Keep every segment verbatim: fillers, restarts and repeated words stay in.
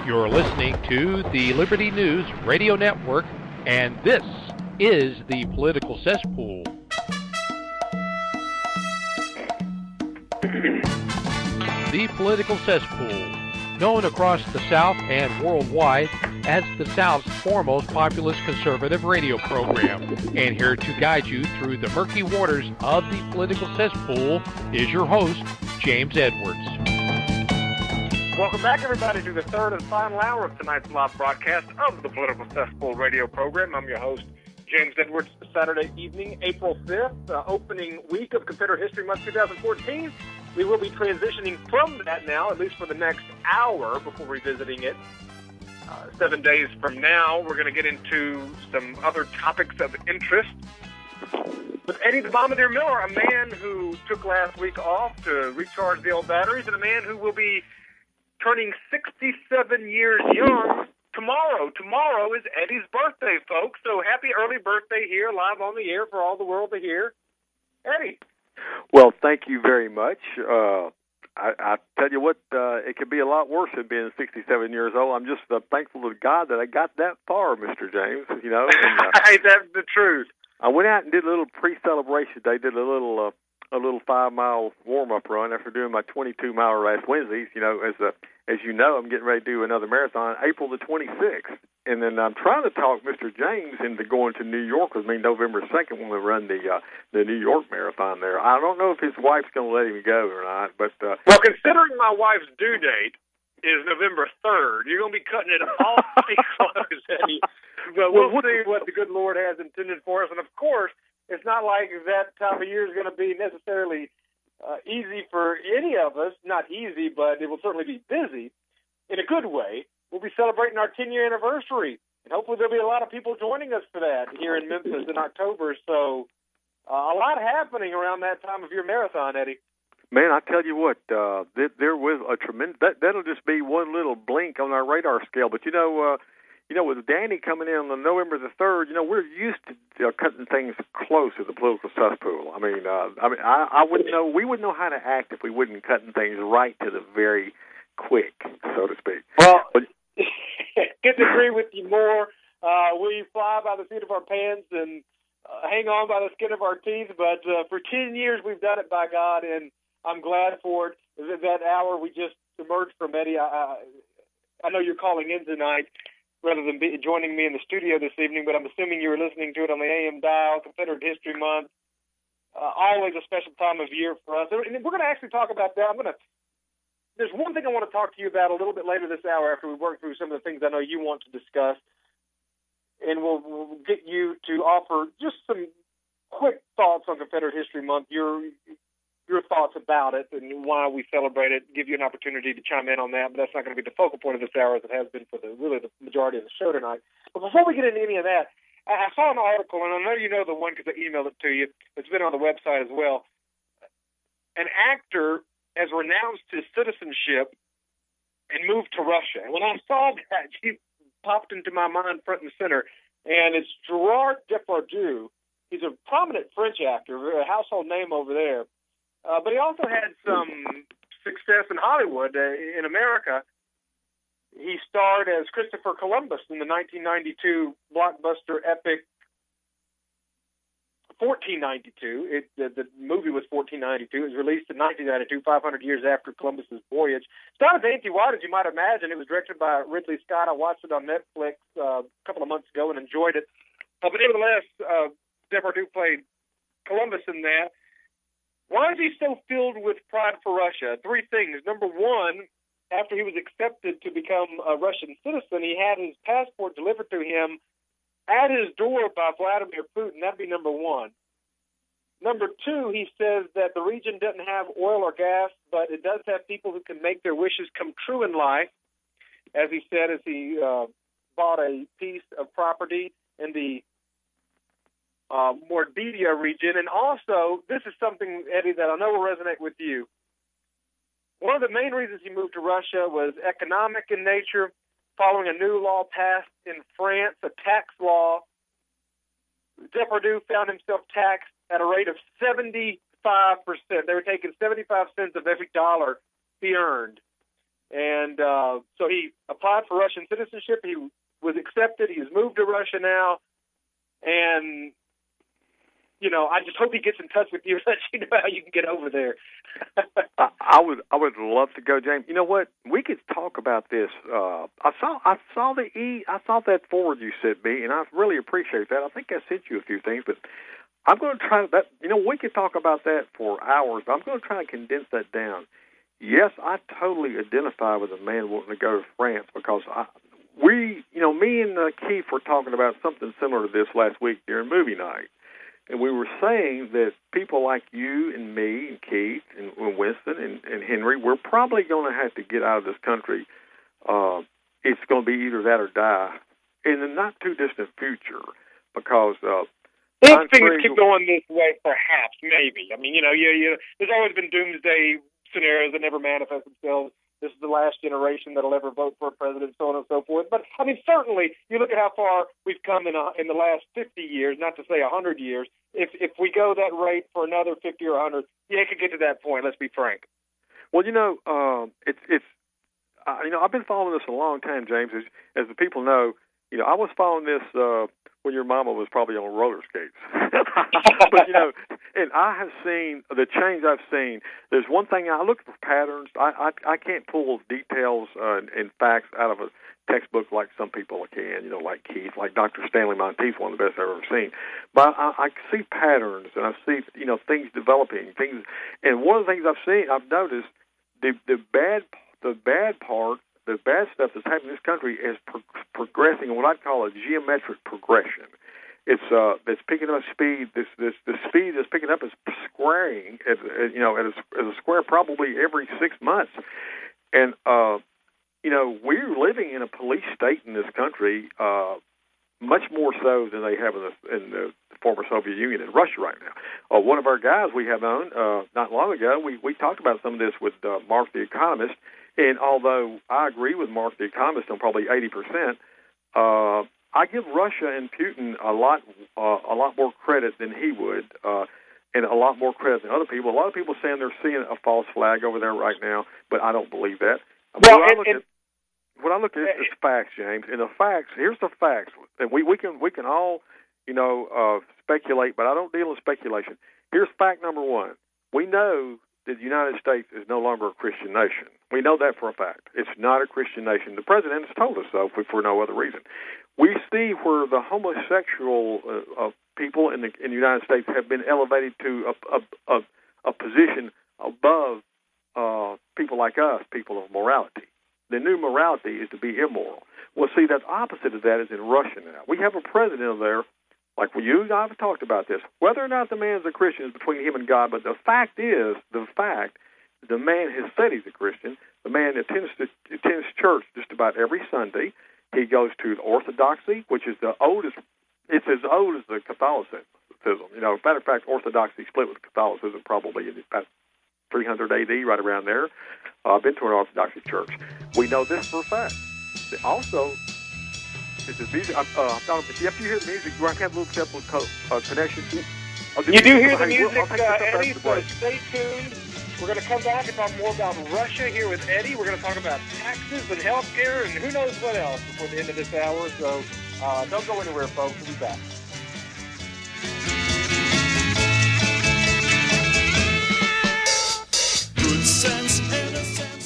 You're listening to the Liberty News Radio Network, and this is the Political Cesspool. The Political Cesspool, known across the South and worldwide as the South's foremost populist conservative radio program. And here to guide you through the murky waters of the Political Cesspool is your host, James Edwards. Welcome back, everybody, to the third and final hour of tonight's live broadcast of the Political Cesspool radio program. I'm your host, James Edwards. Saturday evening, April fifth, uh, opening week of Confederate History Month twenty fourteen. We will be transitioning from that now, at least for the next hour, before revisiting it. Uh, seven days from now, we're going to get into some other topics of interest. With Eddie the Bombardier Miller, a man who took last week off to recharge the old batteries, and a man who will be turning sixty-seven years young tomorrow. Tomorrow is Eddie's birthday, folks. So happy early birthday here, live on the air for all the world to hear. Eddie. Well, thank you very much. Uh, I, I tell you what, uh, it could be a lot worse than being sixty-seven years old. I'm just uh, thankful to God that I got that far, Mister James. You know, and, uh, ain't that the truth? I went out and did a little pre-celebration. They did a little. Uh, a little five-mile warm-up run after doing my twenty-two mile last Wednesdays. You know, as a, as you know, I'm getting ready to do another marathon April the twenty-sixth. And then I'm trying to talk Mister James into going to New York with me November second when we run the uh, the New York Marathon there. I don't know if his wife's going to let him go or not. But uh, Well, considering my wife's due date is November third, you're going to be cutting it awfully close, Eddie. But we'll see what the good Lord has intended for us. And, of course, it's not like that time of year is going to be necessarily uh, easy for any of us. Not easy, but it will certainly be busy in a good way. We'll be celebrating our ten-year anniversary, and hopefully there'll be a lot of people joining us for that here in Memphis in October. So uh, a lot happening around that time of your marathon, Eddie. Man, I tell you what, uh, there, there was a tremendous, that, that'll just be one little blink on our radar scale. But, you know, uh, You know, with Danny coming in on November the third, you know, we're used to uh, cutting things close to the political cesspool. I mean, uh, I mean, I, I wouldn't know. We wouldn't know how to act if we wouldn't cutting things right to the very quick, so to speak. Well, but, couldn't agree with you more. Uh, we fly by the seat of our pants and uh, hang on by the skin of our teeth. But uh, for ten years, we've done it, by God, and I'm glad for it. That hour we just emerged from, Eddie. I, I know you're calling in tonight, rather than be joining me in the studio this evening, but I'm assuming you were listening to it on the A M dial, Confederate History Month, uh, always a special time of year for us. And we're going to actually talk about that. I'm going to. There's one thing I want to talk to you about a little bit later this hour after we work through some of the things I know you want to discuss, and we'll, we'll get you to offer just some quick thoughts on Confederate History Month, your your thoughts about it and why we celebrate it, give you an opportunity to chime in on that, but that's not going to be the focal point of this hour as it has been for the really the majority of the show tonight. But before we get into any of that, I, I saw an article, and I know you know the one because I emailed it to you. It's been on the website as well. An actor has renounced his citizenship and moved to Russia. And when I saw that, she popped into my mind front and center, and it's Gerard Depardieu. He's a prominent French actor, a household name over there. Uh, but he also had some success in Hollywood, uh, in America. He starred as Christopher Columbus in the nineteen ninety-two blockbuster epic fourteen ninety-two. It, the, the movie was fourteen ninety-two. It was released in nineteen ninety-two, five hundred years after Columbus's voyage. It's not as anti-wide as you might imagine. It was directed by Ridley Scott. I watched it on Netflix uh, a couple of months ago and enjoyed it. Uh, but nevertheless, uh, Depardieu played Columbus in that. Why is he so filled with pride for Russia? Three things. Number one, after he was accepted to become a Russian citizen, he had his passport delivered to him at his door by Vladimir Putin. That'd be number one. Number two, he says that the region doesn't have oil or gas, but it does have people who can make their wishes come true in life. As he said, as he uh, bought a piece of property in the Uh, Mordedia region. And also, this is something, Eddie, that I know will resonate with you. One of the main reasons he moved to Russia was economic in nature, following a new law passed in France, a tax law. Depardieu found himself taxed at a rate of seventy-five percent. They were taking seventy-five cents of every dollar he earned. And uh, so he applied for Russian citizenship. He was accepted. He's moved to Russia now. And, you know, I just hope he gets in touch with you and lets you know how you can get over there. I, I would I would love to go, James. You know what? We could talk about this. Uh, I saw I saw the e I saw that forward you sent me, and I really appreciate that. I think I sent you a few things, but I'm going to try that. You know, we could talk about that for hours, but I'm going to try and condense that down. Yes, I totally identify with a man wanting to go to France because I, we, you know, me and uh, Keith were talking about something similar to this last week during movie night. And we were saying that people like you and me and Keith and, and Winston and, and Henry, we're probably going to have to get out of this country. Uh, it's going to be either that or die in the not-too-distant future because uh, if things keep going this way, perhaps, maybe. I mean, you know, you, you, there's always been doomsday scenarios that never manifest themselves. This is the last generation that'll ever vote for a president, so on and so forth. But, I mean, certainly, you look at how far we've come in a, in the last fifty years, not to say one hundred years. If if we go that rate for another fifty or one hundred, yeah, it could get to that point, let's be frank. Well, you know, um, it's, it's uh, you know, I've been following this a long time, James. As, as the people know, you know, I was following this uh, when your mama was probably on roller skates. But, you know, and I have seen the change I've seen. There's one thing, I look for patterns. I I, I can't pull details uh, and facts out of a textbook like some people can, you know, like Keith, like Doctor Stanley Monteith's one of the best I've ever seen. But I, I see patterns, and I see, you know, things developing, things. And one of the things I've seen, I've noticed, the the bad the bad part, the bad stuff that's happening in this country is pro- progressing in what I'd call a geometric progression. It's uh, it's picking up speed. This this the speed is picking up is squaring, at, at, you know, at a, at a square probably every six months, and uh, you know, we're living in a police state in this country, uh, much more so than they have in the, in the former Soviet Union and Russia right now. Uh, one of our guys we have on uh, not long ago, we we talked about some of this with uh, Mark the Economist, and although I agree with Mark the Economist on probably eighty percent. Uh, I give Russia and Putin a lot, uh, a lot more credit than he would, uh, and a lot more credit than other people. A lot of people saying they're seeing a false flag over there right now, but I don't believe that. Well, when, and, I look and, at, when I look at it, it's facts, James, and the facts. Here's the facts, and we, we can we can all, you know, uh, speculate, but I don't deal in speculation. Here's fact number one: we know that the United States is no longer a Christian nation. We know that for a fact. It's not a Christian nation. The president has told us so for, for no other reason. We see where the homosexual uh, uh, people in the, in the United States have been elevated to a, a, a, a position above uh, people like us, people of morality. The new morality is to be immoral. Well, see, that's opposite of that is in Russia now. We have a president there, like you and I have talked about this. Whether or not the man's a Christian is between him and God, but the fact is, the fact, the man has said he's a Christian. The man attends to, attends church just about every Sunday. He goes to the Orthodoxy, which is the oldest. It's as old as the Catholicism. You know, matter of fact, Orthodoxy split with Catholicism probably in about three hundred A D, right around there. Uh, I've been to an Orthodox church. We know this for a fact. Also, is the music? Uh, uh, if you hear the music, do I have a little simple co- uh, connection? Oh, do you do hear the music, uh, Eddie? So stay tuned. We're going to come back and talk more about Russia here with Eddie. We're going to talk about taxes and health care and who knows what else before the end of this hour. So uh, don't go anywhere, folks. We'll be back. Good sense, innocence.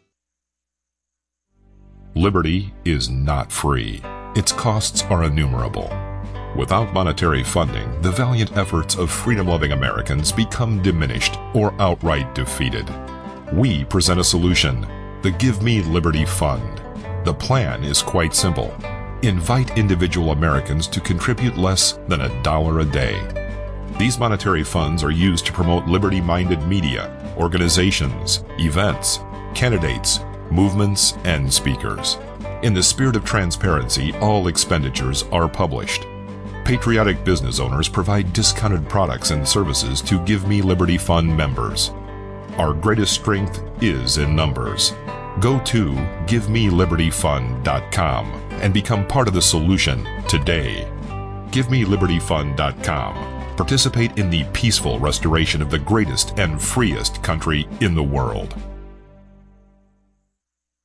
Liberty is not free. Its costs are innumerable. Without monetary funding, the valiant efforts of freedom-loving Americans become diminished or outright defeated. We present a solution, the Give Me Liberty Fund. The plan is quite simple. Invite individual Americans to contribute less than a dollar a day. These monetary funds are used to promote liberty-minded media, organizations, events, candidates, movements, and speakers. In the spirit of transparency, all expenditures are published. Patriotic business owners provide discounted products and services to Give Me Liberty Fund members. Our greatest strength is in numbers. Go to give me liberty fund dot com and become part of the solution today. give me liberty fund dot com. Participate in the peaceful restoration of the greatest and freest country in the world.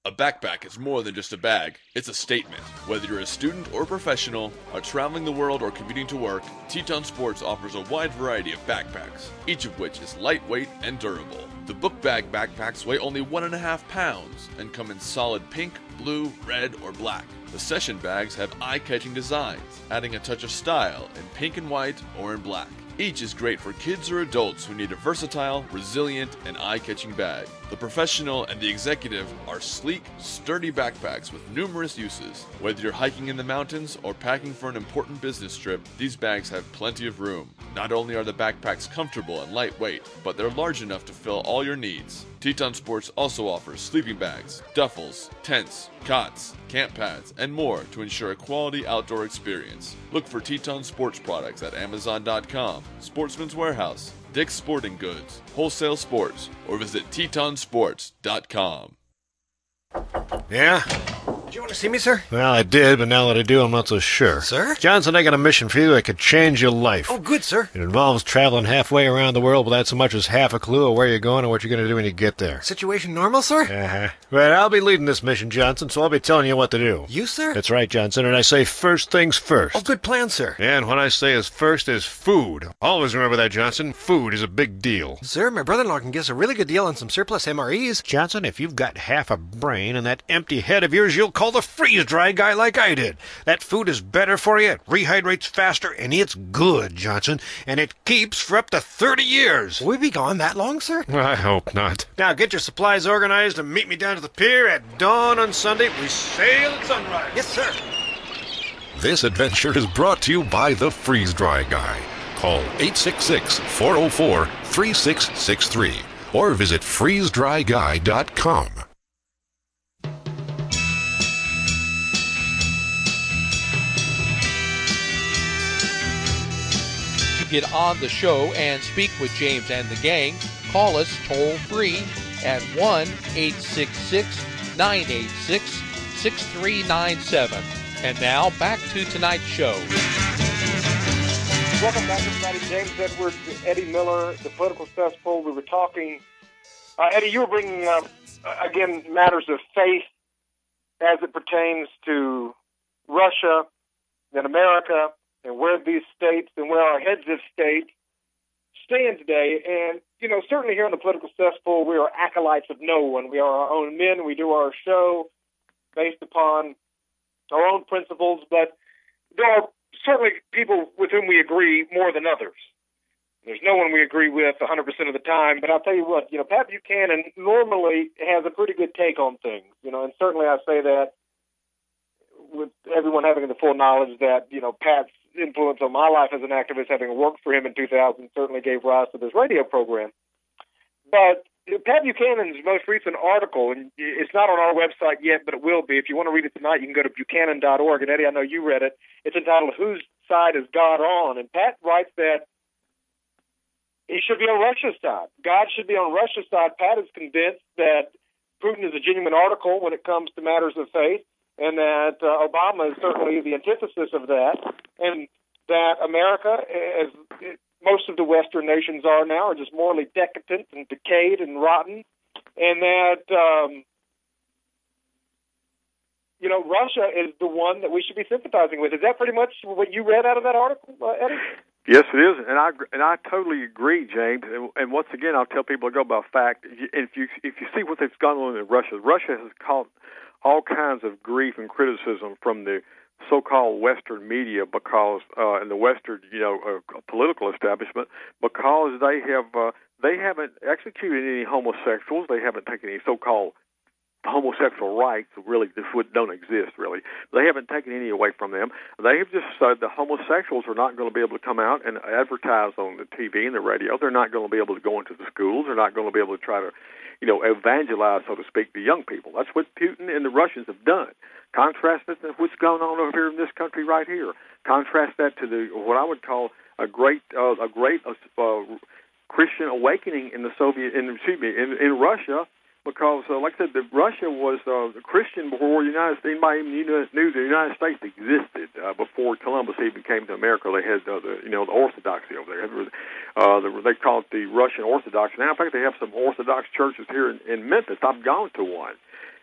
A backpack is more than just a bag, it's a statement. Whether you're a student or professional, are traveling the world or commuting to work, Teton Sports offers a wide variety of backpacks, each of which is lightweight and durable. The book bag backpacks weigh only one and a half pounds and come in solid pink, blue, red, or black. The session bags have eye-catching designs, adding a touch of style in pink and white or in black. Each is great for kids or adults who need a versatile, resilient, and eye-catching bag. The professional and the executive are sleek, sturdy backpacks with numerous uses. Whether you're hiking in the mountains or packing for an important business trip, these bags have plenty of room. Not only are the backpacks comfortable and lightweight, but they're large enough to fill all your needs. Teton Sports also offers sleeping bags, duffels, tents, cots, camp pads, and more to ensure a quality outdoor experience. Look for Teton Sports products at Amazon dot com, Sportsman's Warehouse, Dick's Sporting Goods, Wholesale Sports, or visit Teton Sports dot com. Yeah? Did you want to see me, sir? Well, I did, but now that I do, I'm not so sure. Sir? Johnson, I got a mission for you that could change your life. Oh, good, sir. It involves traveling halfway around the world without so much as half a clue of where you're going or what you're going to do when you get there. Situation normal, sir? Uh-huh. But I'll be leading this mission, Johnson, so I'll be telling you what to do. You, sir? That's right, Johnson, and I say first things first. Oh, good plan, sir. And what I say is first is food. Always remember that, Johnson. Food is a big deal. Sir, my brother-in-law can give us a really good deal on some surplus M R Es. Johnson, if you've got half a brain and that empty head of yours, you'll call the freeze-dry guy like I did. That food is better for you, it rehydrates faster, and it's good, Johnson, and it keeps for up to thirty years. Will we be gone that long, sir? I hope not. Now get your supplies organized and meet me down to the pier at dawn on Sunday. We sail at sunrise. Yes, sir. This adventure is brought to you by the Freeze Dry Guy. Call eight six six, four oh four, three six six three or visit freeze dry guy dot com. To get on the show and speak with James and the gang, call us toll free at one eight six six, nine eight six, six three nine seven. And now back to tonight's show. Welcome back, everybody. James Edwards, Eddie Miller, the Political Cesspool. We were talking, uh, Eddie, you were bringing up, uh, again, matters of faith as it pertains to Russia and America and where these states and where our heads of state stand today. And, you know, certainly here on the Political Cesspool, we are acolytes of no one. We are our own men. We do our show based upon our own principles, but there are certainly people with whom we agree more than others. There's no one we agree with one hundred percent of the time, but I'll tell you what, you know, Pat Buchanan normally has a pretty good take on things, you know, and certainly I say that with everyone having the full knowledge that, you know, Pat's influence on my life as an activist, having worked for him in two thousand, certainly gave rise to this radio program. But Pat Buchanan's most recent article, and it's not on our website yet, but it will be. If you want to read it tonight, you can go to buchanan dot org. And, Eddie, I know you read it. It's entitled, Whose Side Is God On? And Pat writes that he should be on Russia's side. God should be on Russia's side. Pat is convinced that Putin is a genuine article when it comes to matters of faith, and that uh, Obama is certainly the antithesis of that, and that America, as most of the Western nations are now, are just morally decadent and decayed and rotten, and that, um, you know, Russia is the one that we should be sympathizing with. Is that pretty much what you read out of that article, uh, Eddie? Yes, it is, and I and I totally agree, James. And, and once again, I'll tell people to go by fact. If you if you see what they've gone on in Russia, Russia has caught all kinds of grief and criticism from the so-called Western media because, uh, and the Western, you know, uh, political establishment, because they have uh, they haven't executed any homosexuals. They haven't taken any so-called homosexual rights. Really, this would don't exist. Really, they haven't taken any away from them. They have just said the homosexuals are not going to be able to come out and advertise on the T V and the radio. They're not going to be able to go into the schools. They're not going to be able to try to, you know, evangelize, so to speak, the young people. That's what Putin and the Russians have done. Contrast that to what's going on over here in this country right here. Contrast that to the what I would call a great, uh, a great uh, Christian awakening in the Soviet, in excuse me, in, in Russia, because, uh, like I said, the, Russia was uh, Christian before the United States. Anybody even knew, knew the United States existed uh, before Columbus even came to America. They had uh, the, you know, the Orthodoxy over there. Uh, the, they call it the Russian Orthodox. Now, in fact, they have some Orthodox churches here in, in Memphis. I've gone to one.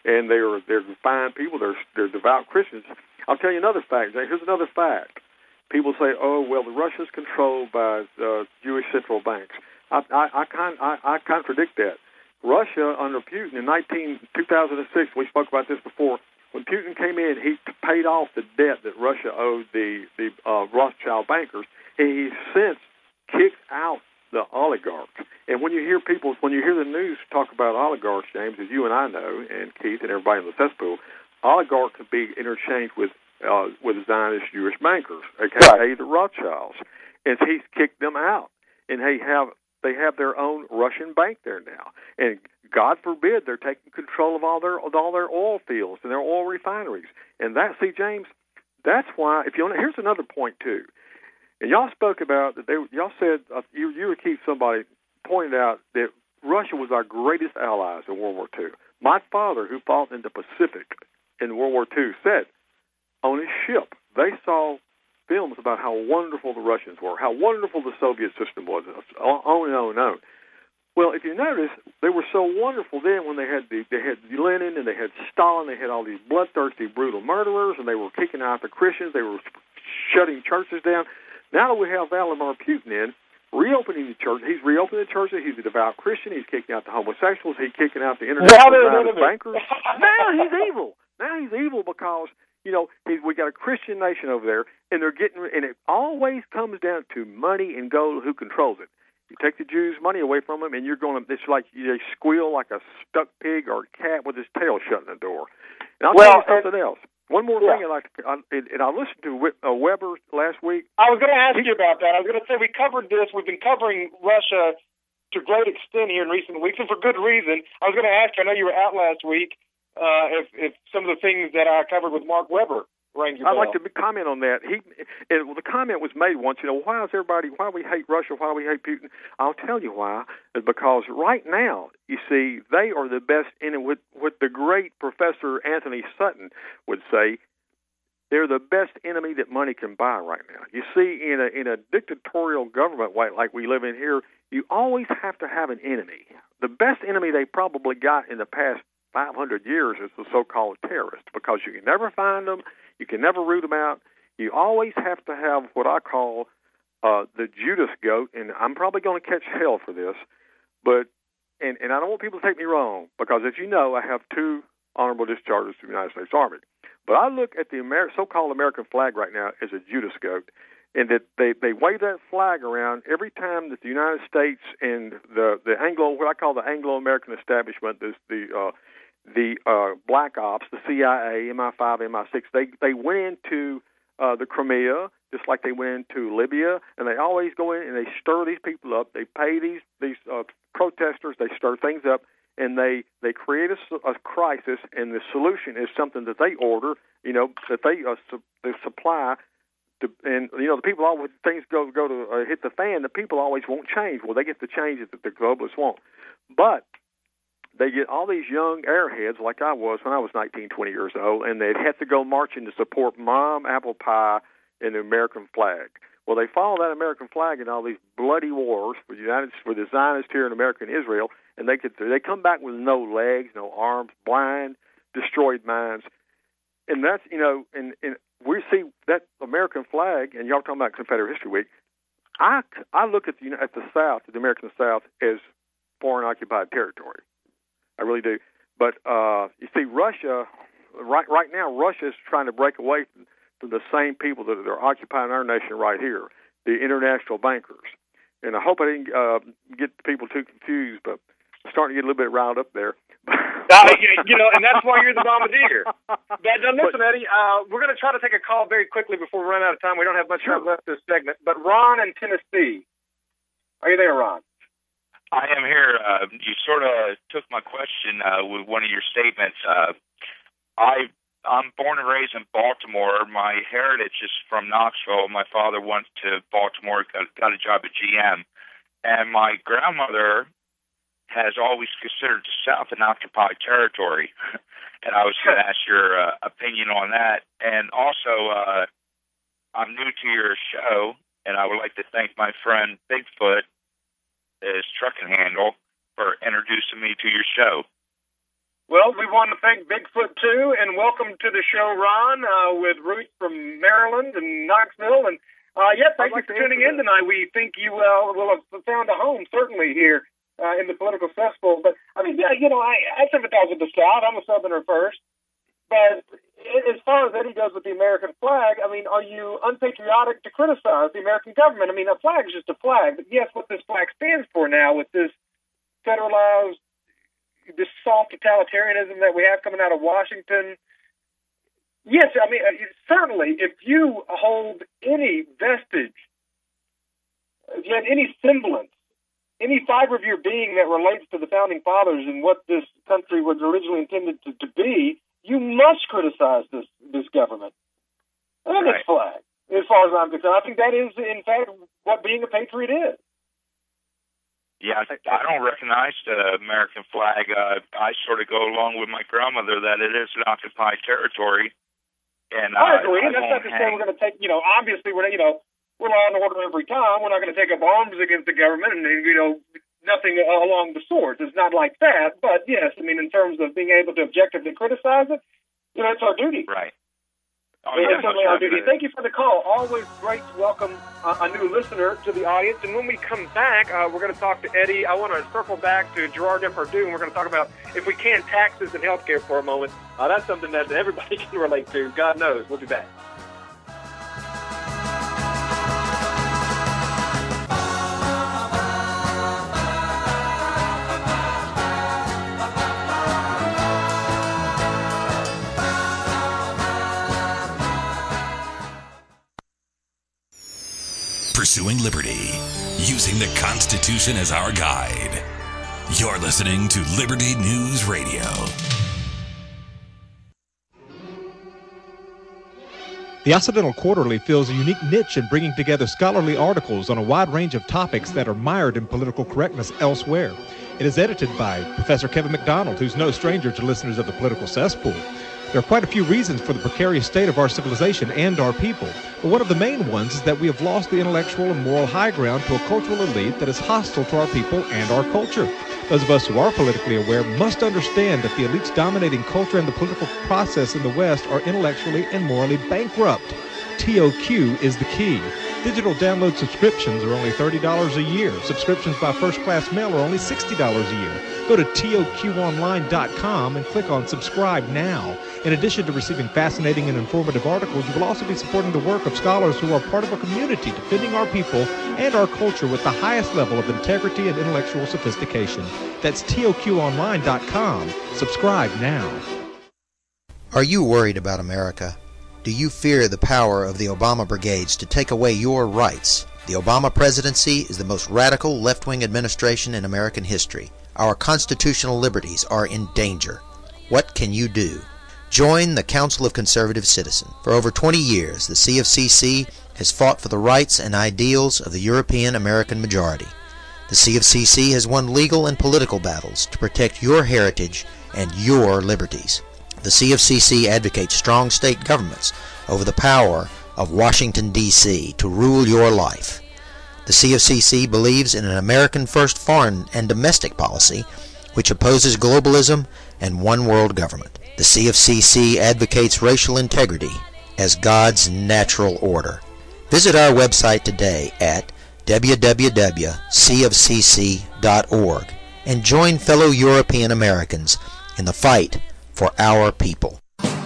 and they're they're fine people. They're they're devout Christians. I'll tell you another fact. Here's another fact. People say, "Oh, well, the Russia's controlled by uh, Jewish central banks." I I I, con- I I contradict that. Russia under Putin in nineteen two thousand six, we spoke about this before. When Putin came in, he paid off the debt that Russia owed the the uh, Rothschild bankers. He since kicked out the oligarchs. And when you hear people, when you hear the news talk about oligarchs, James, as you and I know, and Keith and everybody in the cesspool, oligarch can be interchanged with uh, with Zionist Jewish bankers, aka right. the Rothschilds, and he's kicked them out, and they have they have their own Russian bank there now, and God forbid they're taking control of all their of all their oil fields and their oil refineries, and that see James, that's why if you want, here's another point too. And y'all spoke about that. They y'all said uh, you you or Keith somebody pointed out that Russia was our greatest allies in World War Two. My father, who fought in the Pacific in World War Two, said on his ship they saw films about how wonderful the Russians were, how wonderful the Soviet system was, on and on and on. Well, if you notice, they were so wonderful then when they had the, they had Lenin and they had Stalin, they had all these bloodthirsty, brutal murderers, and they were kicking out the Christians, they were shutting churches down. Now that we have Vladimir Putin in, reopening the church, he's reopening the churches, he's a devout Christian, he's kicking out the homosexuals, he's kicking out the international bankers. Now he's evil. Now he's evil because, you know, he's, we got a Christian nation over there, and they're getting, and it always comes down to money and gold, who controls it. You take the Jews' money away from them, and you're going to, it's like they squeal like a stuck pig or a cat with his tail shut in the door. And I'll well, tell you something else. One more yeah. thing I'd like to, I, and I listened to uh, Weber last week. I was going to ask he, you about that. I was going to say we covered this. We've been covering Russia to a great extent here in recent weeks, and for good reason. I was going to ask you, I know you were out last week, uh, if, if some of the things that I covered with Mark Weber rang your I'd bell. like to comment on that. He, and the comment was made once, you know, why is everybody, why we hate Russia, why we hate Putin? I'll tell you why. It's because right now, you see, they are the best in it. What, what the great Professor Anthony Sutton would say, they're the best enemy that money can buy right now. You see, in a in a dictatorial government like we live in here, you always have to have an enemy. The best enemy they probably got in the past five hundred years is the so-called terrorist, because you can never find them, you can never root them out. You always have to have what I call uh, the Judas goat, and I'm probably going to catch hell for this, but and, and I don't want people to take me wrong, because as you know, I have two honorable discharges to the United States Army. But I look at the Amer- so-called American flag right now as a Judas goat, and that they, they wave that flag around every time that the United States and the, the Anglo, what I call the Anglo-American establishment, the the, uh, the uh, Black Ops, the C I A, M I five, M I six, they they went into uh, the Crimea just like they went into Libya, and they always go in and they stir these people up. They pay these these uh, protesters. They stir things up. And they, they create a, a crisis, and the solution is something that they order, you know, that they uh, su- they supply. To, and, you know, the people always, things go go to uh, hit the fan, the people always won't change. Well, they get the changes that the globalists want. But they get all these young airheads, like I was when I was nineteen, twenty years old, and they'd have to go marching to support Mom, Apple Pie, and the American flag. Well, they follow that American flag in all these bloody wars for the United for the Zionists here in America and Israel, and they could they come back with no legs, no arms, blind, destroyed minds, and that's you know, and, and we see that American flag, and y'all talking about Confederate History Week. I, I look at the at the South, the American South, as foreign occupied territory. I really do. But uh, you see, Russia right right now, Russia is trying to break away from. from the same people that are occupying our nation right here, the international bankers. And I hope I didn't uh, get people too confused, but I'm starting to get a little bit riled up there. uh, you know, and that's why you're the bombardier. But now, listen, Eddie, uh, we're going to try to take a call very quickly before we run out of time. We don't have much time left this segment. But Ron in Tennessee, are you there, Ron? I am here. Uh, you sort of took my question uh, with one of your statements. Uh, I I'm born and raised in Baltimore. My heritage is from Knoxville. My father went to Baltimore, got, got a job at G M. And my grandmother has always considered the South an occupied territory. And I was going to ask your uh, opinion on that. And also, uh, I'm new to your show, and I would like to thank my friend Bigfoot, his trucking handle, for introducing me to your show. Well, we want to thank Bigfoot, too, and welcome to the show, Ron, uh, with Ruth from Maryland and Knoxville. And, uh, yeah, thank you for tuning in tonight. We think you uh, will have found a home, certainly, here uh, in the political cesspool. But, I mean, yeah, you know, I, I sympathize with the South. I'm a Southerner first. But as far as Eddie does with the American flag, I mean, are you unpatriotic to criticize the American government? I mean, a flag is just a flag. But, yes, what this flag stands for now with this federalized, this soft totalitarianism that we have coming out of Washington. Yes, I mean, certainly, if you hold any vestige, if you have any semblance, any fiber of your being that relates to the Founding Fathers and what this country was originally intended to, to be, you must criticize this, this government and right. its flag, as far as I'm concerned. I think that is, in fact, what being a patriot is. Yeah, I don't recognize the American flag. Uh, I sort of go along with my grandmother that it is an occupied territory. And I uh, agree. I That's not to say hang. we're going to take, you know, obviously we're, you know, we're law and order every time. We're not going to take up arms against the government and, you know, nothing along the sorts. It's not like that. But, yes, I mean, in terms of being able to objectively criticize it, you know, it's our duty. Right. Oh, It's yeah, certainly our duty. Thank you for the call. Always great to welcome uh, a new listener to the audience. And when we come back, uh, we're going to talk to Eddie. I want to circle back to Gerard Depardieu, and we're going to talk about, if we can, taxes and health care for a moment. Uh, that's something that everybody can relate to. God knows. We'll be back. Pursuing liberty, using the Constitution as our guide. You're listening to Liberty News Radio. The Occidental Quarterly fills a unique niche in bringing together scholarly articles on a wide range of topics that are mired in political correctness elsewhere. It is edited by Professor Kevin McDonald, who's no stranger to listeners of the political cesspool. There are quite a few reasons for the precarious state of our civilization and our people, but one of the main ones is that we have lost the intellectual and moral high ground to a cultural elite that is hostile to our people and our culture. Those of us who are politically aware must understand that the elites dominating culture and the political process in the West are intellectually and morally bankrupt. T O Q is the key. Digital download subscriptions are only thirty dollars a year. Subscriptions by first-class mail are only sixty dollars a year. Go to T O Q online dot com and click on subscribe now. In addition to receiving fascinating and informative articles, you will also be supporting the work of scholars who are part of a community defending our people and our culture with the highest level of integrity and intellectual sophistication. That's T O Q online dot com. Subscribe now. Are you worried about America? Do you fear the power of the Obama brigades to take away your rights? The Obama presidency is the most radical left-wing administration in American history. Our constitutional liberties are in danger. What can you do? Join the Council of Conservative Citizens. For over twenty years, the C of C C has fought for the rights and ideals of the European American majority. The C of C C has won legal and political battles to protect your heritage and your liberties. The C of C C advocates strong state governments over the power of Washington, D C to rule your life. The C of C C believes in an American-first foreign and domestic policy which opposes globalism and one-world government. The C of C C advocates racial integrity as God's natural order. Visit our website today at w w w dot c of c c dot org and join fellow European Americans in the fight for our people.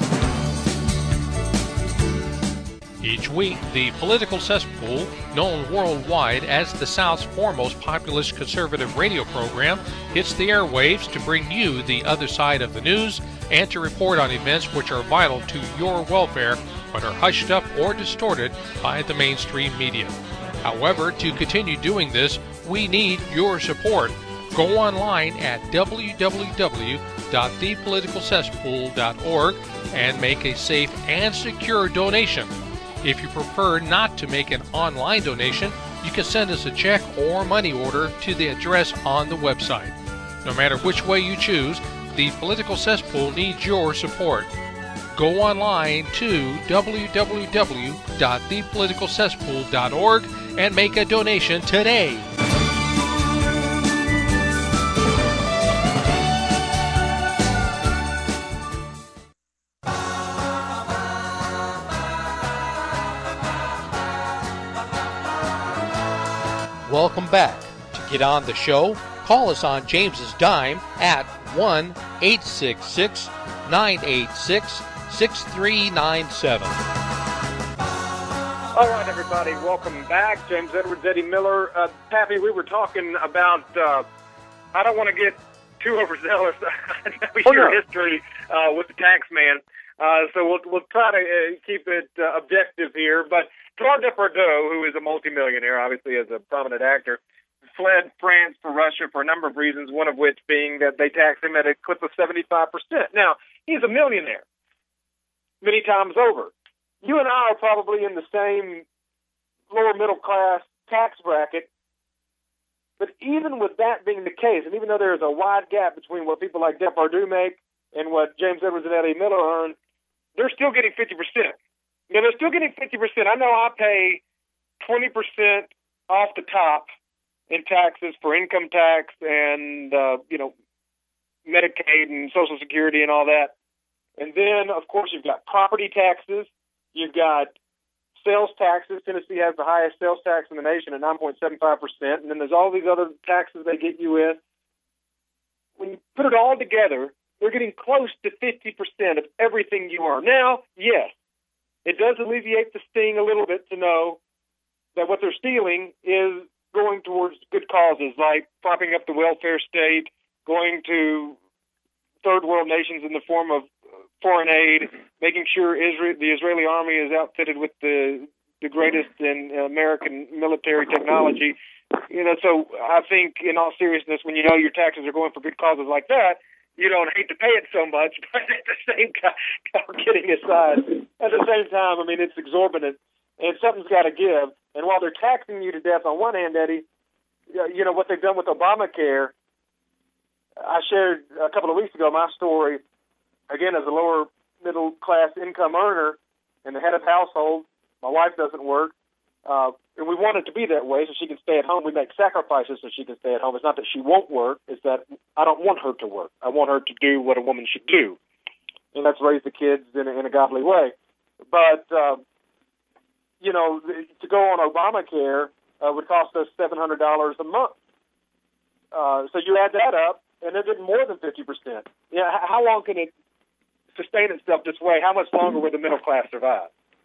Each week, the Political Cesspool, known worldwide as the South's foremost populist conservative radio program, hits the airwaves to bring you the other side of the news and to report on events which are vital to your welfare but are hushed up or distorted by the mainstream media. However, to continue doing this, we need your support. Go online at w w w dot the political cesspool dot org and make a safe and secure donation. If you prefer not to make an online donation, you can send us a check or money order to the address on the website. No matter which way you choose, the Political Cesspool needs your support. Go online to w w w dot the political cesspool dot org and make a donation today. Welcome back. To get on the show, call us on James's dime at one eight six six, nine eight six, six three nine seven. All right, everybody, welcome back. James Edwards, Eddie Miller. Uh, Pappy, we were talking about, uh, I don't want to get too overzealous. I know Oh, your no. history uh, with the tax man, uh, so we'll, we'll try to uh, keep it uh, objective here. But Gerard Depardieu, who is a multimillionaire, obviously as a prominent actor, fled France for Russia for a number of reasons, one of which being that they tax him at a clip of seventy-five percent. Now, he's a millionaire many times over. You and I are probably in the same lower middle class tax bracket, but even with that being the case, and even though there is a wide gap between what people like Depardieu make and what James Edwards and Eddie Miller earn, they're still getting fifty percent. You know, they're still getting fifty percent. I know I pay twenty percent off the top in taxes for income tax and, uh, you know, Medicaid and Social Security and all that. And then, of course, you've got property taxes. You've got sales taxes. Tennessee has the highest sales tax in the nation at nine point seven five percent. And then there's all these other taxes they get you with. When you put it all together, they're getting close to fifty percent of everything you earn. Now, yes, it does alleviate the sting a little bit to know that what they're stealing is going towards good causes, like propping up the welfare state, going to third world nations in the form of foreign aid, making sure Israel, the Israeli army is outfitted with the the greatest in American military technology. You know, so I think in all seriousness, when you know your taxes are going for good causes like that, you don't hate to pay it so much, but at the same time, kidding aside, at the same time, I mean, it's exorbitant, and something's got to give. And while they're taxing you to death on one hand, Eddie, you know, what they've done with Obamacare, I shared a couple of weeks ago my story, again, as a lower middle class income earner and the head of household. My wife doesn't work, uh, and we want it to be that way so she can stay at home. We make sacrifices so she can stay at home. It's not that she won't work, it's that I don't want her to work. I want her to do what a woman should do, and that's raise the kids in a, in a godly way. But, uh, you know, to go on Obamacare uh, would cost us seven hundred dollars a month. Uh, so you add that up, and they're getting more than fifty percent. Yeah, h- how long can it sustain itself this way? How much longer will the middle class survive?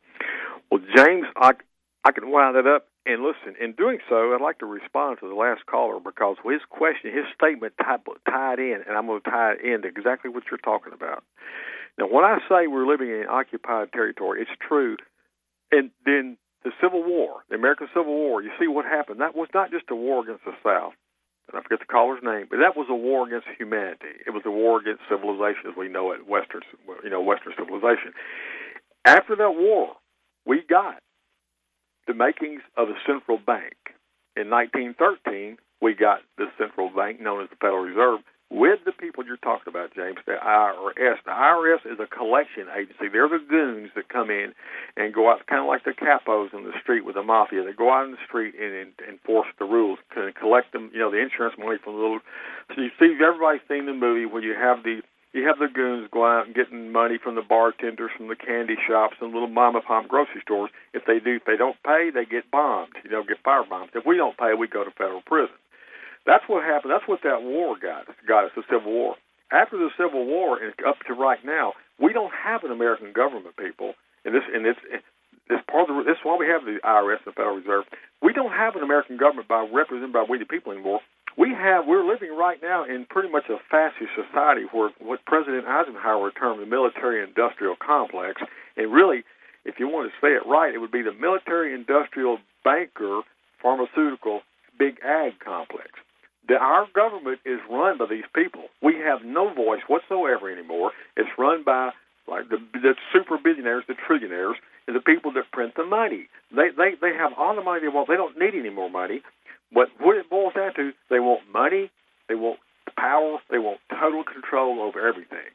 Well, James, I, I can wind that up. And listen, in doing so, I'd like to respond to the last caller because his question, his statement tied, tied in, and I'm going to tie it into exactly what you're talking about. Now, when I say we're living in occupied territory, it's true. And then the Civil War, the American Civil War, you see what happened. That was not just a war against the South, and I forget the caller's name, but that was a war against humanity. It was a war against civilization as we know it, Western, you know, Western civilization. After that war, we got the makings of a central bank. In nineteen thirteen, we got the central bank known as the Federal Reserve with the people you're talking about, James, the I R S. The I R S is a collection agency. They're the goons that come in and go out, kind of like the capos in the street with the mafia. They go out in the street and, and enforce the rules, to collect them, you know, the insurance money from the little. So you see, everybody's seen the movie where you have the you have the goons go out and getting money from the bartenders, from the candy shops, and little mom and pop grocery stores. If they do, if they don't pay, they get bombed. You know, get firebombed. If we don't pay, we go to federal prison. That's what happened. That's what that war got us, got us, the Civil War. After the Civil War and up to right now, we don't have an American government, people. And this, and this, this part of the, this is why we have the I R S and the Federal Reserve. We don't have an American government by represented by we the people anymore. We have, we're living right now in pretty much a fascist society where what President Eisenhower termed the military-industrial complex, and really, if you want to say it right, it would be the military-industrial banker, pharmaceutical, big ag complex. The, our government is run by these people. We have no voice whatsoever anymore. It's run by like the, the super billionaires, the trillionaires, and the people that print the money. They they they have all the money they want. They don't need any more money. But what it boils down to, they want money, they want power, they want total control over everything.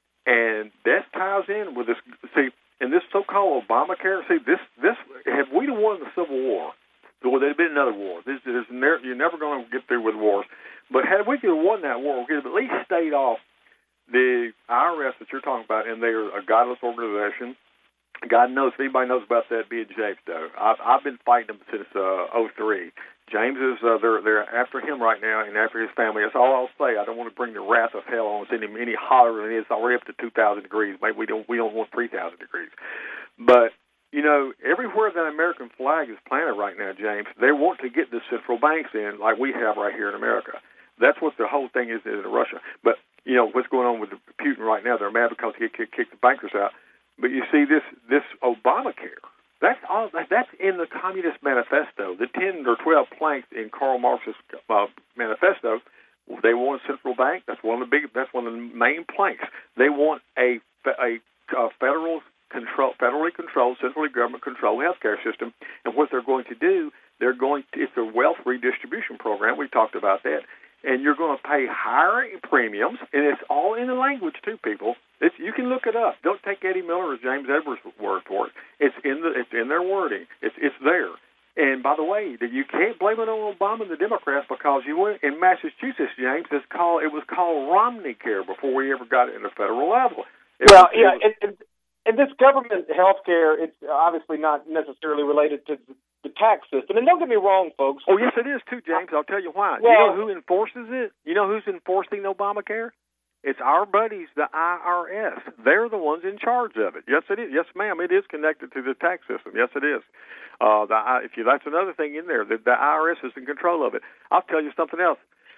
And that ties in with this. See, in this so-called Obamacare, see, this this have we won the Civil War? Well, there'd been another war. This, this, you're never going to get through with wars. But had we could have won that war, we could have at least stayed off the I R S that you're talking about, and they're a godless organization. God knows if anybody knows about that, being James, though. I've, I've been fighting them since uh, oh three. James is, uh, they're, they're after him right now and after his family. That's all I'll say. I don't want to bring the wrath of hell on us any, any hotter than it is. It's already up to two thousand degrees. Maybe we don't, we don't want three thousand degrees. But, you know, everywhere that American flag is planted right now, James, they want to get the central banks in like we have right here in America. That's what the whole thing is in Russia. But, you know, what's going on with Putin right now, they're mad because he kicked kick the bankers out. But you see, this this Obamacare, that's all. That's in the Communist Manifesto, the ten or twelve planks in Karl Marx's uh, manifesto. They want a central bank. That's one of the big. That's one of the main planks. They want a a, a federal control, federally controlled, centrally government controlled healthcare system. And what they're going to do, they're going to. It's a wealth redistribution program. We talked about that. And you're going to pay higher premiums, and it's all in the language too, people. It's, you can look it up. Don't take Eddie Miller or James Edwards' word for it. It's in the it's in their wording. It's it's there. And by the way, you can't blame it on Obama and the Democrats because you went in Massachusetts, James. It's called it was called Romney Care before we ever got it in the federal level. It well, was, yeah, was, and, and, and this government health care, it's obviously not necessarily related to the tax system. And don't get me wrong, folks. Oh, yes, it is, too, James. I'll tell you why. Well, you know who enforces it? You know who's enforcing Obamacare? It's our buddies, the I R S. They're the ones in charge of it. Yes, it is. Yes, ma'am, it is connected to the tax system. Yes, it is. Uh, the, if you, that's another thing in there. The, the I R S is in control of it. I'll tell you something else.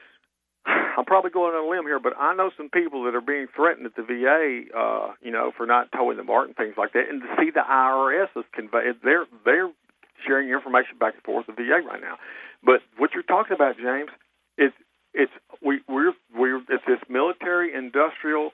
I'm probably going on a limb here, but I know some people that are being threatened at the V A, uh, you know, for not towing the mart and things like that. And to see the I R S is conveyed, they're they're sharing information back and forth with the V A right now. But what you're talking about, James, is it's we we're we're it's this military industrial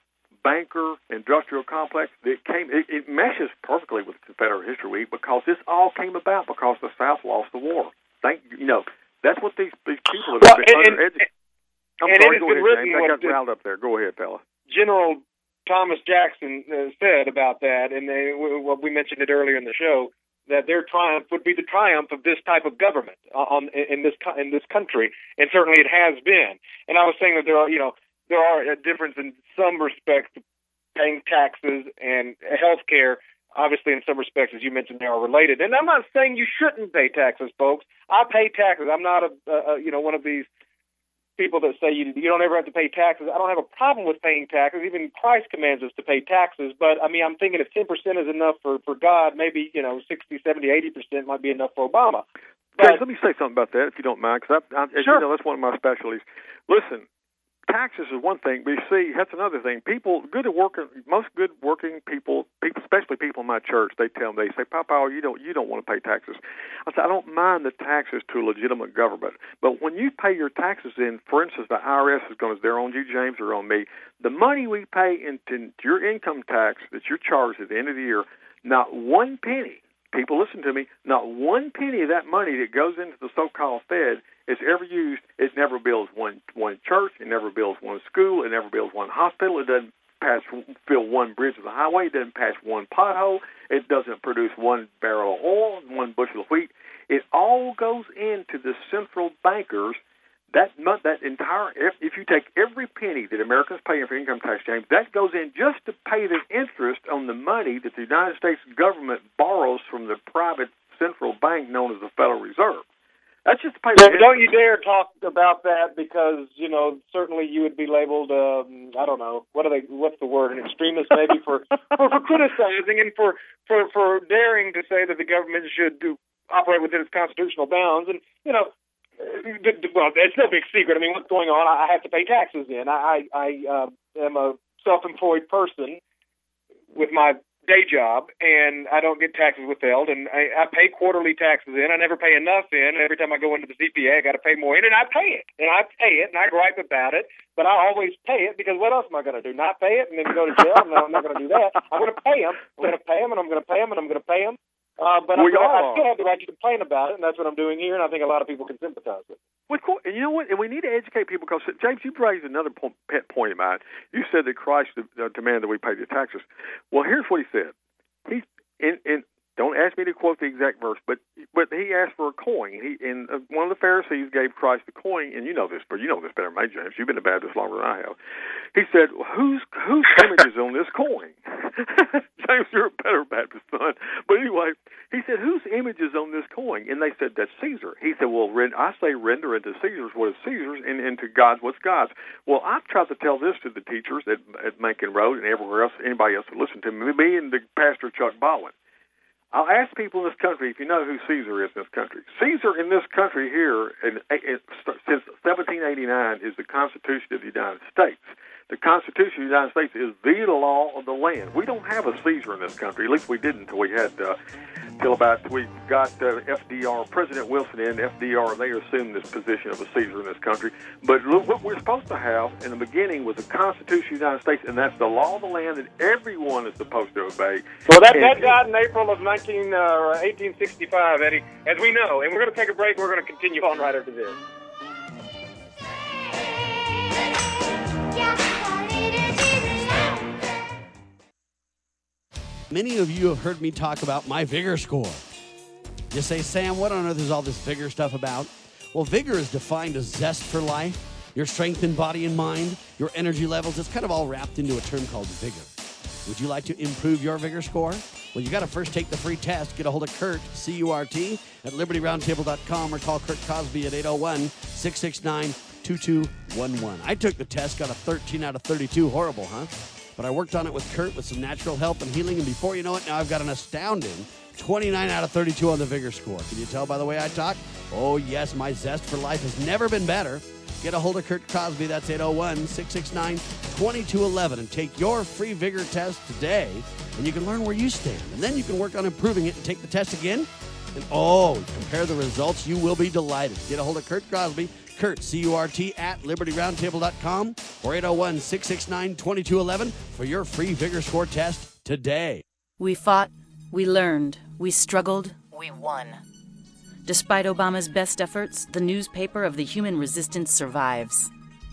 banker industrial complex that came. It, it meshes perfectly with Confederate History Week because this all came about because the South lost the war. Thank you know that's what these these people have well, been and, undereducated. And, I'm and sorry, it go has been ahead, written James. I got what riled up there. Go ahead, fella. General Thomas Jackson uh, said about that, and they, well, we mentioned it earlier in the show, that their triumph would be the triumph of this type of government on in this in this country, and certainly it has been. And I was saying that there are, you know, there are a difference in some respects, paying taxes and health care. Obviously, in some respects, as you mentioned, they are related. And I'm not saying you shouldn't pay taxes, folks. I pay taxes. I'm not a, a you know one of these people that say you, you don't ever have to pay taxes. I don't have a problem with paying taxes. Even Christ commands us to pay taxes. But, I mean, I'm thinking if ten percent is enough for, for God, maybe, you know, sixty, seventy, eighty percent might be enough for Obama. But, James, let me say something about that, if you don't mind, because I, I, as sure. you know, that's one of my specialties. Listen, taxes is one thing, but you see, that's another thing. People, good at working, most good working people, people, especially people in my church, they tell me, they say, Papa, you don't, you don't want to pay taxes. I say, I don't mind the taxes to a legitimate government, but when you pay your taxes in, for instance, the I R S is going to, they're on you, James, or on me, the money we pay into your income tax that you're charged at the end of the year, not one penny, people listen to me, not one penny of that money that goes into the so-called Fed is ever used. It never builds one one church. It never builds one school. It never builds one hospital. It doesn't pass fill one bridge of the highway. It doesn't patch one pothole. It doesn't produce one barrel of oil, one bushel of wheat. It all goes into the central bankers. That that entire if, if you take every penny that Americans pay for income tax, James, that goes in just to pay the interest on the money that the United States government borrows from the private central bank known as the Federal Reserve. That's just pay yeah, don't you dare talk about that because, you know, certainly you would be labeled, um, I don't know, what are they, what's the word, an extremist maybe for, for, for criticizing and for, for, for daring to say that the government should do, operate within its constitutional bounds. And, you know, well, it's no big secret. I mean, what's going on? I have to pay taxes in. I, I uh, am a self-employed person with my day job, and I don't get taxes withheld, and I, I pay quarterly taxes in. I never pay enough in. Every time I go into the C P A, I got to pay more in, and I pay it, and I pay it, and I gripe about it, but I always pay it because what else am I going to do? Not pay it and then go to jail? No, I'm not going to do that. I'm going to pay them. I'm going to pay them, and I'm going to pay them, and I'm going to pay them. Uh, but I, I still have the right to complain about it, and that's what I'm doing here, and I think a lot of people can sympathize with it. Well, cool. And you know what? And we need to educate people because, James, you've raised another po- pet point of mine. You said that Christ uh, demanded that we pay the taxes. Well, here's what he said. He in, in Don't ask me to quote the exact verse, but but he asked for a coin. He and uh, one of the Pharisees gave Christ a coin, and you know this, but you know this better than me, James. You've been a Baptist longer than I have. He said, "Whose whose image is on this coin?" James, you're a better Baptist son. But anyway, he said, "Whose image is on this coin?" And they said, "That's Caesar." He said, "Well, I say render unto Caesar's what is Caesar's, and, and to God's what's God's." Well, I've tried to tell this to the teachers at, at Macon Road and everywhere else, anybody else who listen to me, me and the pastor Chuck Baldwin. I'll ask people in this country if you know who Caesar is in this country. Caesar in this country here, in, in, since seventeen eighty-nine, is the Constitution of the United States. The Constitution of the United States is the law of the land. We don't have a Caesar in this country. At least we didn't until we had, uh, till about we got uh, F D R, President Wilson in. F D R, they assumed this position of a Caesar in this country. But look, what we're supposed to have in the beginning was the Constitution of the United States, and that's the law of the land that everyone is supposed to obey. Well, that, and, that died in April of nineteen, uh, eighteen sixty-five, Eddie, as we know. And we're going to take a break. We're going to continue on right after this. Many of you have heard me talk about my Vigor score. You say, Sam, what on earth is all this Vigor stuff about? Well, Vigor is defined as zest for life, your strength in body and mind, your energy levels. It's kind of all wrapped into a term called Vigor. Would you like to improve your Vigor score? Well, you got to first take the free test. Get a hold of Kurt, C U R T, at liberty roundtable dot com or call Kurt Cosby at eight oh one, six six nine, two two one one. I took the test, got a thirteen out of thirty-two. Horrible, huh? But I worked on it with Kurt with some natural help and healing, and before you know it, now I've got an astounding twenty-nine out of thirty-two on the Vigor score. Can you tell by the way I talk? Oh, yes, my zest for life has never been better. Get a hold of Kurt Cosby. That's eight oh one, six six nine, two two one one, and take your free Vigor test today, and you can learn where you stand. And then you can work on improving it and take the test again. And, oh, compare the results. You will be delighted. Get a hold of Kurt Cosby. Kurt, C U R T, at liberty roundtable dot com or eight oh one, six six nine, two two one one for your free Vigor score test today. We fought, we learned, we struggled, we won. Despite Obama's best efforts, the newspaper of the human resistance survives.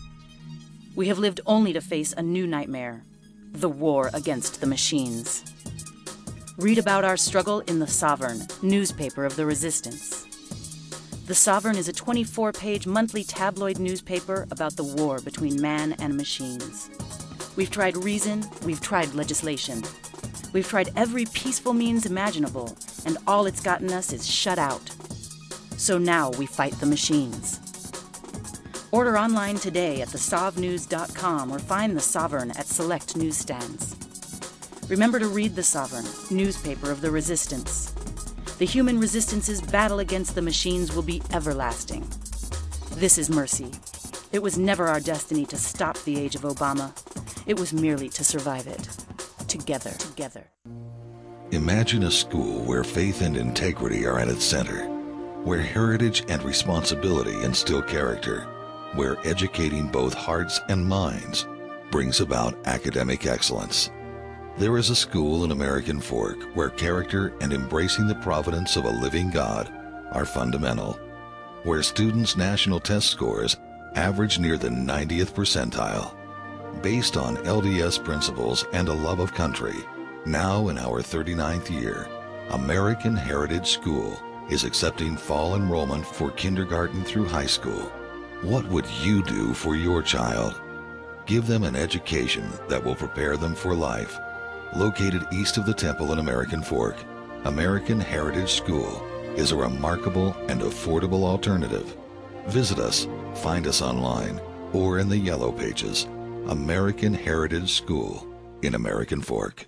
We have lived only to face a new nightmare, the war against the machines. Read about our struggle in The Sovereign, newspaper of the resistance. The Sovereign is a twenty-four page monthly tabloid newspaper about the war between man and machines. We've tried reason, we've tried legislation. We've tried every peaceful means imaginable, and all it's gotten us is shut out. So now we fight the machines. Order online today at the sov news dot com or find The Sovereign at select newsstands. Remember to read The Sovereign, newspaper of the resistance. The human resistance's battle against the machines will be everlasting. This is mercy. It was never our destiny to stop the age of Obama. It was merely to survive it. Together, together. Imagine a school where faith and integrity are at its center, where heritage and responsibility instill character, where educating both hearts and minds brings about academic excellence. There is a school in American Fork where character and embracing the providence of a living God are fundamental, where students' national test scores average near the ninetieth percentile. Based on L D S principles and a love of country, now in our thirty-ninth year, American Heritage School is accepting fall enrollment for kindergarten through high school. What would you do for your child? Give them an education that will prepare them for life. Located east of the Temple in American Fork, American Heritage School is a remarkable and affordable alternative. Visit us, find us online, or in the Yellow Pages. American Heritage School in American Fork.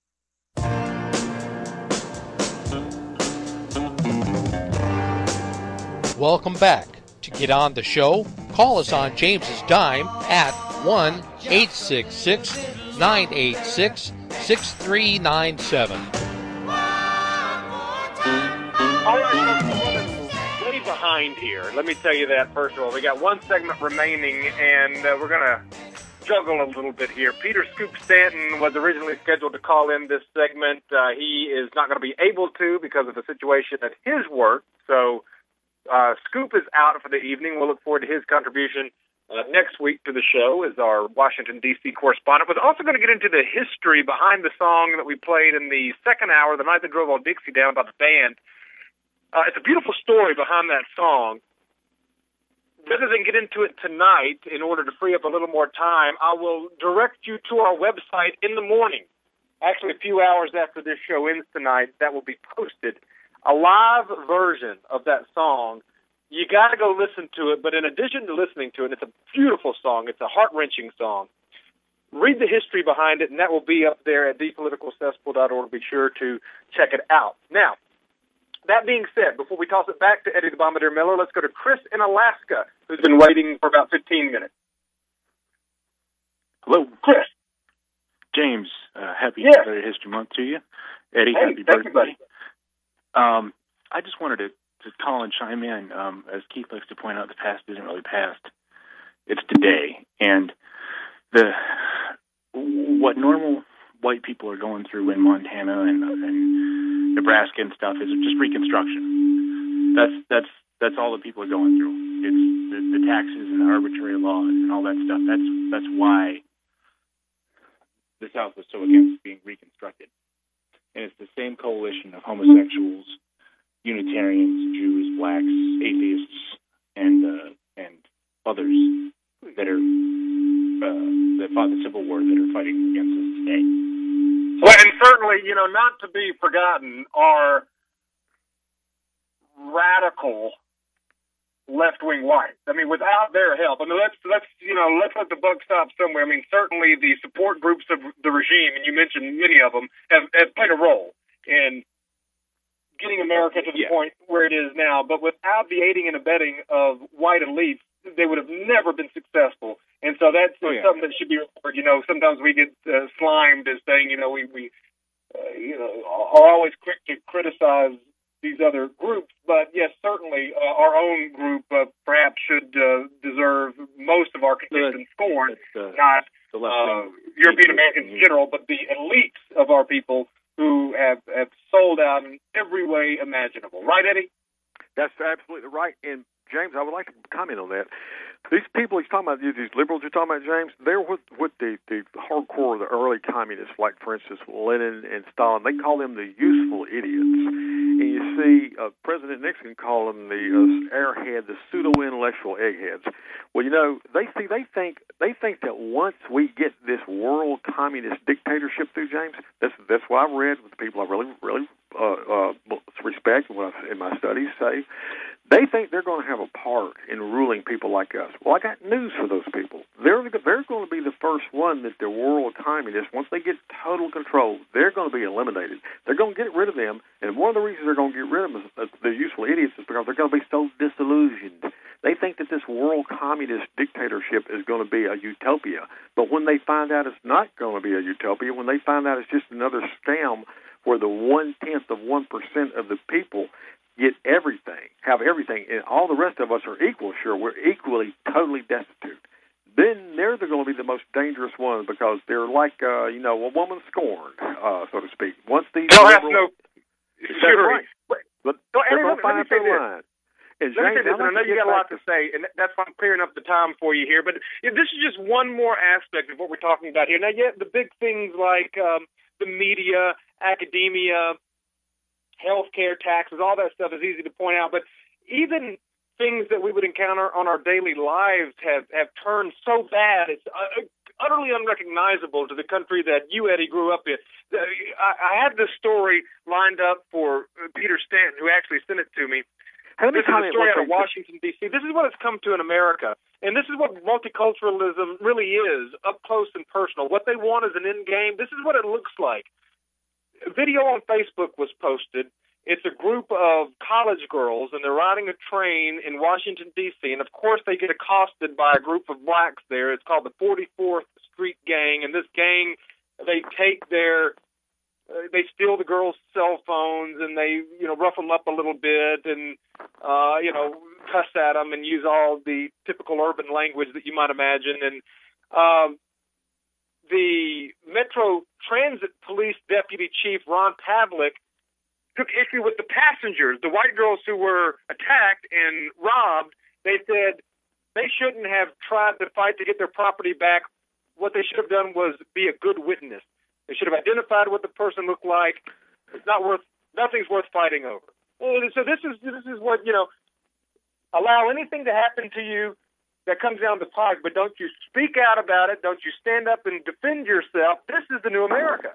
Welcome back. To get on the show, call us on James's dime at one eight six six, nine eight six, six three nine seven. All right, so way behind here. Let me tell you that, first of all. We got one segment remaining, and uh, we're going to juggle a little bit here. Peter Scoop Stanton was originally scheduled to call in this segment. Uh, he is not going to be able to because of the situation at his work. So uh, Scoop is out for the evening. We'll look forward to his contribution uh, next week to the show is our Washington, D C correspondent. We're also going to get into the history behind the song that we played in the second hour, The Night That Drove Old Dixie Down, by the band. Uh, it's a beautiful story behind that song. Rather than get into it tonight, in order to free up a little more time, I will direct you to our website in the morning. Actually, a few hours after this show ends tonight, that will be posted. A live version of that song. You got to go listen to it, but in addition to listening to it, it's a beautiful song. It's a heart-wrenching song. Read the history behind it, and that will be up there at the political cesspool dot org. Be sure to check it out. Now, that being said, before we toss it back to Eddie the Bombardier Miller, let's go to Chris in Alaska, who's been waiting for about fifteen minutes. Hello. Chris. James, uh, happy yes. History Month to you. Eddie, hey, happy thank birthday. You, buddy. Um, I just wanted to, to call and chime in. Um, as Keith likes to point out, the past isn't really past. It's today. And the what normal white people are going through in Montana and, and Nebraska and stuff is just Reconstruction. That's that's that's all that people are going through. It's the, the taxes and the arbitrary laws and all that stuff. That's that's why the South was so against being reconstructed. And it's the same coalition of homosexuals, Unitarians, Jews, blacks, atheists, and uh, and others that are uh, that fought the Civil War that are fighting against us today. Well, and certainly, you know, not to be forgotten are radical left-wing whites. I mean, without their help, I mean, let's let's you know let's let the buck stop somewhere. I mean, certainly the support groups of the regime, and you mentioned many of them, have, have played a role in getting America to the yeah. point where it is now. But without the aiding and abetting of white elites, they would have never been successful. And so that's oh, yeah. something that should be remembered. You know, sometimes we get uh, slimed as saying, you know, we we uh, you know are always quick to criticize these other groups, but yes, certainly uh, our own group uh, perhaps should uh, deserve most of our contempt and scorn, uh, not uh, European Americans in general, but the elites of our people who have, have sold out in every way imaginable. Right, Eddie? That's absolutely right. And James, I would like to comment on that. These people he's talking about, these liberals you're talking about, James, they're with, with the, the hardcore, the early communists, like, for instance, Lenin and Stalin. They call them the useful idiots. And you see uh, President Nixon call them the uh, airhead, the pseudo-intellectual eggheads. Well, you know, they see, they think they think that once we get this world communist dictatorship through, James, that's, that's what I've read with the people I really, really uh, uh, respect and what I've, in my studies say. They think they're going to have a part in ruling people like us. Well, I got news for those people. They're they're going to be the first one that the world communists, once they get total control, they're going to be eliminated. They're going to get rid of them, and one of the reasons they're going to get rid of them, is, uh, the useful idiots, is because they're going to be so disillusioned. They think that this world communist dictatorship is going to be a utopia, but when they find out it's not going to be a utopia, when they find out it's just another scam where the one-tenth of one percent of the people get everything, have everything, and all the rest of us are equal, sure, we're equally, totally destitute, then they're going to be the most dangerous ones because they're like, uh, you know, a woman scorned, uh, so to speak. Once these They'll liberals, have no right. But, but so, they're Eddie, going to find their line. And let me say this, and I know you got a lot to say, and that's why I'm clearing up the time for you here, but you know, this is just one more aspect of what we're talking about here. Now, yeah, the big things like um, the media, academia, healthcare, taxes, all that stuff is easy to point out, but even things that we would encounter on our daily lives have, have turned so bad, it's uh, utterly unrecognizable to the country that you, Eddie, grew up in. I, I had this story lined up for Peter Stanton, who actually sent it to me. Hey, this is a story out of Washington, D C This is what it's come to in America, and this is what multiculturalism really is, up close and personal. What they want is an end game. This is what it looks like. A video on Facebook was posted. It's a group of college girls, and they're riding a train in Washington, D C, and of course they get accosted by a group of blacks there. It's called the forty-fourth Street Gang, and this gang, they take their, uh, they steal the girls' cell phones, and they, you know, rough them up a little bit, and, uh, you know, cuss at them and use all the typical urban language that you might imagine, and, um, the Metro Transit Police Deputy Chief, Ron Pavlik, took issue with the passengers, the white girls who were attacked and robbed. They said, They shouldn't have tried to fight to get their property back. What they should have done was be a good witness. They should have identified what the person looked like. It's not worth, nothing's worth fighting over. So this is this is what, you know, allow anything to happen to you that comes down the pike, but don't you speak out about it. Don't you stand up and defend yourself. This is the new America.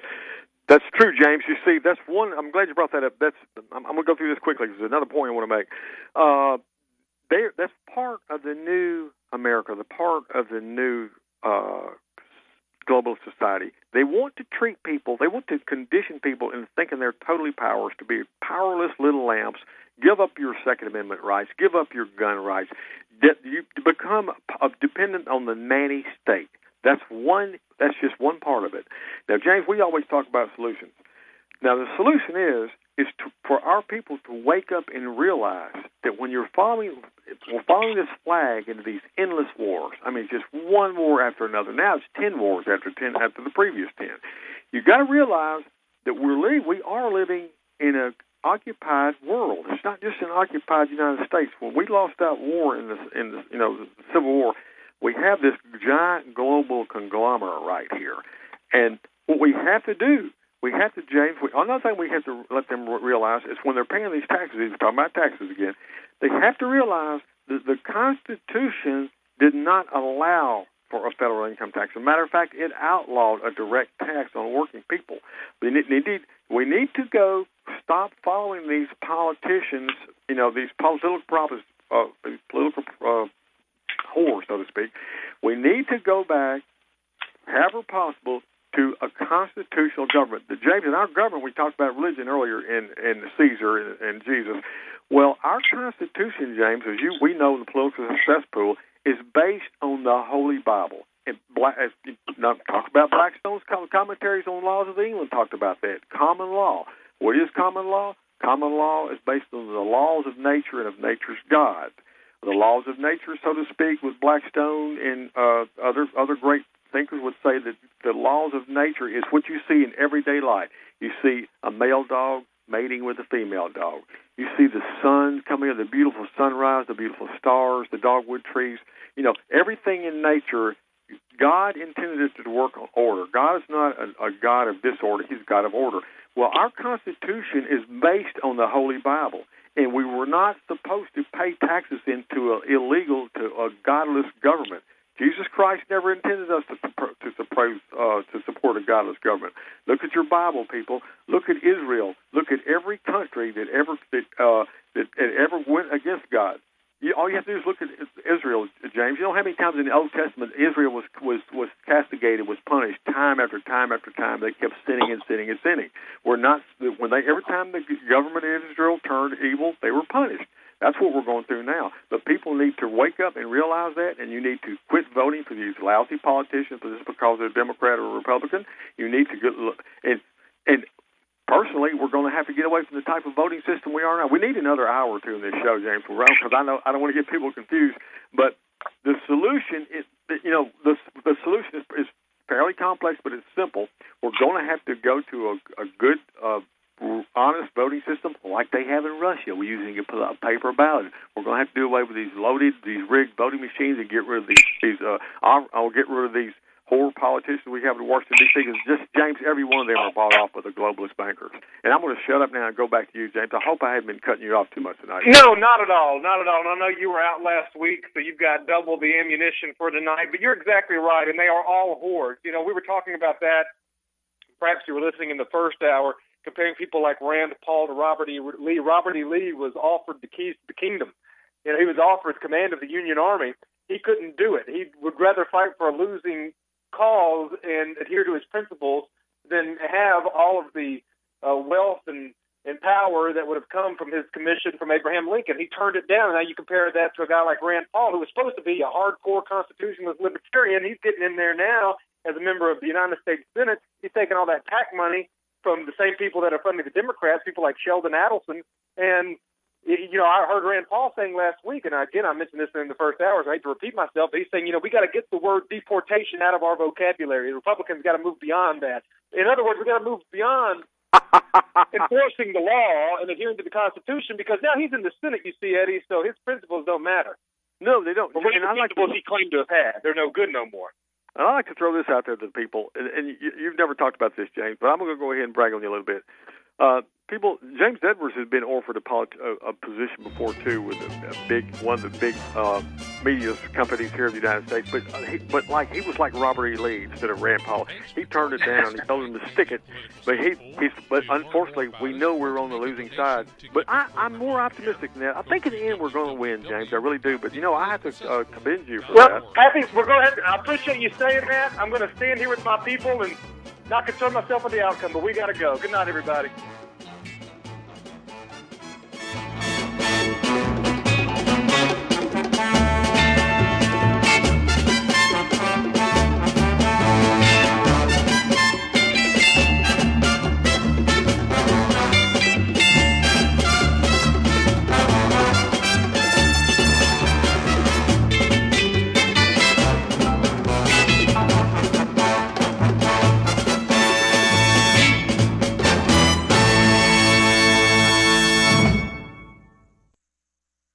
That's true, James. You see, that's one. I'm glad you brought that up. That's. I'm, I'm going to go through this quickly because there's another point I want to make. Uh, they, that's part of the new America, the part of the new uh, global society. They want to treat people, they want to condition people into thinking they're totally powerless, to be powerless little lambs. Give up your Second Amendment rights. Give up your gun rights. You become dependent on the nanny state. That's one. That's just one part of it. Now, James, we always talk about solutions. Now, the solution is is to, for our people to wake up and realize that when you're following, we're following this flag into these endless wars. I mean, just one war after another. Now it's ten wars after ten after the previous ten. You got to realize that we're li- we are living in a occupied world. It's not just an occupied United States. When we lost that war in the in the you know the Civil War, we have this giant global conglomerate right here, and what we have to do, we have to, James. We, another thing we have to let them realize is when they're paying these taxes. We're talking about taxes again. They have to realize that the Constitution did not allow for a federal income tax. As a matter of fact, it outlawed a direct tax on working people. We need, need we need to go stop following these politicians. You know, these political prophets, uh, these political uh, whores, so to speak. We need to go back, however possible, to a constitutional government. The James, in our government, we talked about religion earlier in, in Caesar and, and Jesus. Well, our Constitution, James, as you we know, the political cesspool, is based on the Holy Bible. And Black, as, not, talk about Blackstone's commentaries on laws of England talked about that. Common law. What is common law? Common law is based on the laws of nature and of nature's God. The laws of nature, so to speak, with Blackstone and uh, other other great thinkers would say that the laws of nature is what you see in everyday life. You see a male dog mating with a female dog. You see the sun coming in, the beautiful sunrise, the beautiful stars, the dogwood trees. You know, everything in nature, God intended it to work on order. God is not a, a God of disorder. He's a God of order. Well, our Constitution is based on the Holy Bible, and we were not supposed to pay taxes into an illegal, to a godless government. Jesus Christ never intended us to to support, uh, to support a godless government. Look at your Bible, people. Look at Israel. Look at every country that ever that uh, that, that ever went against God. You, all you have to do is look at Israel, James. You know how many times in the Old Testament Israel was was was castigated, was punished time after time after time. They kept sinning and sinning and sinning. We're not when they every time the government in Israel turned evil, they were punished. That's what we're going through now. But people need to wake up and realize that, and you need to quit voting for these lousy politicians for just because they're Democrat or Republican. You need to get and and personally, we're going to have to get away from the type of voting system we are now. We need another hour or two in this show, James, because I know I don't want to get people confused. But the solution is, you know, the the solution is, is fairly complex, but it's simple. We're going to have to go to a, a good. Uh, honest voting system like they have in Russia. We're using a paper ballot. We're going to have to do away with these loaded, these rigged voting machines and get rid of these. these uh, I'll, I'll get rid of these horror politicians we have in Washington, D C Because just, James, every one of them are bought off by the globalist bankers. And I'm going to shut up now and go back to you, James. I hope I haven't been cutting you off too much tonight. No, not at all. Not at all. And I know you were out last week, so you've got double the ammunition for tonight. But you're exactly right, and they are all whores. You know, we were talking about that. Perhaps you were listening in the first hour, comparing people like Rand Paul to Robert E. Lee. Robert E. Lee was offered the keys to the kingdom. You know, he was offered command of the Union Army. He couldn't do it. He would rather fight for a losing cause and adhere to his principles than have all of the uh, wealth and, and power that would have come from his commission from Abraham Lincoln. He turned it down. Now you compare that to a guy like Rand Paul, who was supposed to be a hardcore constitutionalist libertarian. He's getting in there now as a member of the United States Senate. He's taking all that PAC money from the same people that are funding the Democrats, people like Sheldon Adelson. And, you know, I heard Rand Paul saying last week, and again, I mentioned this in the first hour, so I hate to repeat myself, but he's saying, you know, we got to get the word deportation out of our vocabulary. The Republicans got to move beyond that. In other words, we got to move beyond enforcing the law and adhering to the Constitution, because now he's in the Senate, you see, Eddie, so his principles don't matter. No, they don't. Or what And I like to, he claimed to have had. They're no good no more. And I like to throw this out there to the people, and, and you, you've never talked about this, James, but I'm going to go ahead and brag on you a little bit. Uh, people, James Edwards has been offered a, polit- a, a position before too with a, a big one of the big uh, media companies here in the United States. But uh, he, but like he was like Robert E. Lee instead of Rand Paul. He turned it down. He told him to stick it. But he he's but unfortunately we know we're on the losing side. But I, I'm more optimistic than that. I think in the end we're going to win, James. I really do. But you know I have to uh, commend you for well, that. Happy, we're going to. I appreciate you saying that. I'm going to stand here with my people and not concern myself with the outcome. But we got to go. Good night, everybody.